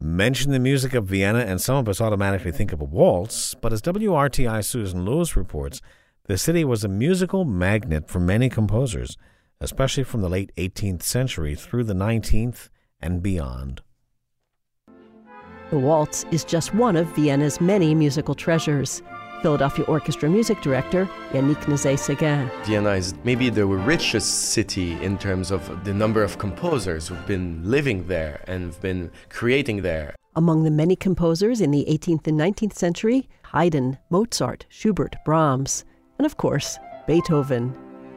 Mention the music of Vienna, and some of us automatically think of a waltz, but as WRTI Susan Lewis reports, the city was a musical magnet for many composers, especially from the late 18th century through the 19th and beyond. The waltz is just one of Vienna's many musical treasures. Philadelphia Orchestra music director Yannick Nézet-Séguin. Vienna is maybe the richest city in terms of the number of composers who've been living there and have been creating there. Among the many composers in the 18th and 19th century, Haydn, Mozart, Schubert, Brahms, and of course, Beethoven.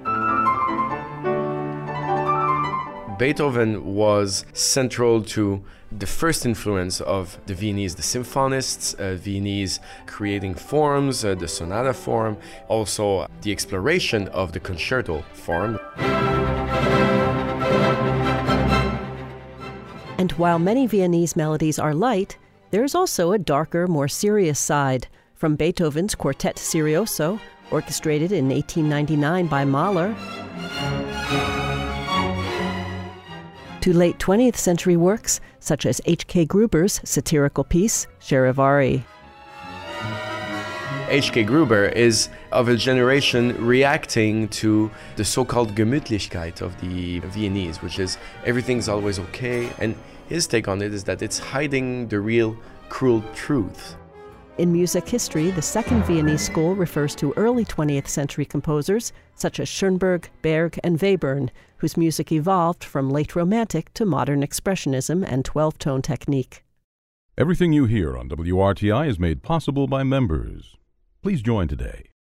Beethoven was central to the first influence of the Viennese, the symphonists, Viennese creating forms, the sonata form, also the exploration of the concerto form. And while many Viennese melodies are light, there's also a darker, more serious side. From Beethoven's Quartet Serioso, orchestrated in 1899 by Mahler, to late 20th century works such as H.K. Gruber's satirical piece, Charivari. H.K. Gruber is of a generation reacting to the so-called Gemütlichkeit of the Viennese, which is everything's always okay, and his take on it is that it's hiding the real cruel truth. In music history, the second Viennese school refers to early 20th century composers such as Schoenberg, Berg, and Webern, whose music evolved from late Romantic to modern expressionism and 12-tone technique. Everything you hear on WRTI is made possible by members. Please join today